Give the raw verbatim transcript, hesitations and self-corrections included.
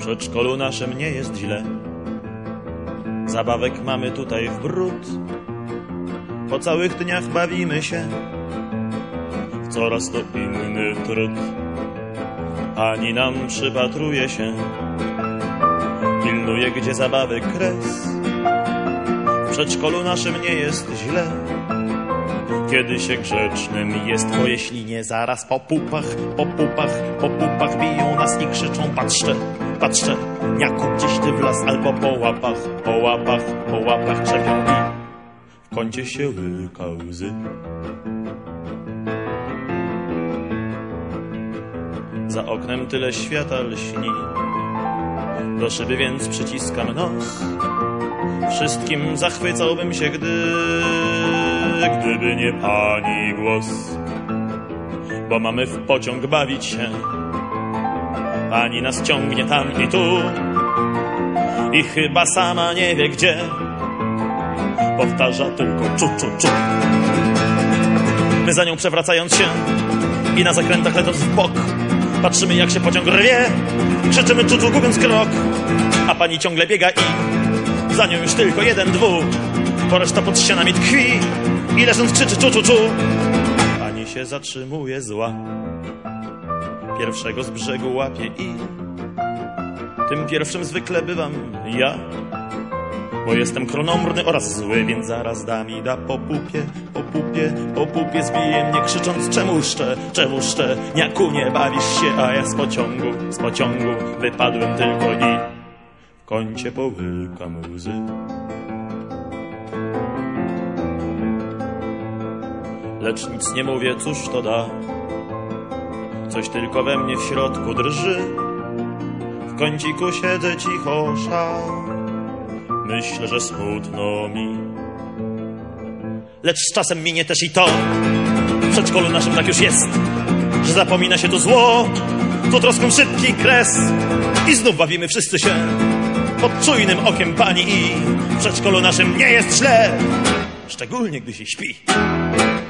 przedszkolu naszym nie jest źle. Zabawek mamy tutaj w bród. Po całych dniach bawimy się w coraz to inny trud. Pani nam przypatruje się, pilnuje, gdzie zabawy kres. W przedszkolu naszym nie jest źle, kiedy się grzecznym jest, bo jeśli nie, zaraz po pupach, po pupach, po pupach biją nas i krzyczą: patrzcie, patrzcie, niaku gdzieś ty wlazł, albo po łapach, po łapach, po łapach czepią i w kącie się łyka łzy. Za oknem tyle świata lśni, do szyby więc przyciskam nos. Wszystkim zachwycałbym się, gdy, gdyby nie pani głos. Bo mamy w pociąg bawić się, pani nas ciągnie tam i tu i chyba sama nie wie gdzie. Powtarza tylko czu, czu, czu. My za nią przewracając się i na zakrętach lecąc w bok, patrzymy, jak się pociąg rwie, krzyczymy czu, czu, gubiąc krok. A pani ciągle biega i za nią już tylko jeden, dwóch, bo reszta pod ścianami tkwi i leżąc krzyczy czu, czu, czu. Pani się zatrzymuje zła, pierwszego z brzegu łapie i tym pierwszym zwykle bywam ja, bo jestem kronomorny oraz zły, więc zaraz da mi da po pupie, po pupie, po pupie zbije mnie krzycząc: czemużcze, czemużcze, niaku nie bawisz się, a ja z pociągu, z pociągu wypadłem tylko i w kącie połykam łzy. Lecz nic nie mówię, cóż to da, coś tylko we mnie w środku drży. W kąciku siedzę cicho, szal, myślę, że smutno mi. Lecz z czasem minie też i to, w przedszkolu naszym tak już jest, że zapomina się to zło, to troską szybki kres i znów bawimy wszyscy się pod czujnym okiem pani i w przedszkolu naszym nie jest źle, szczególnie gdy się śpi.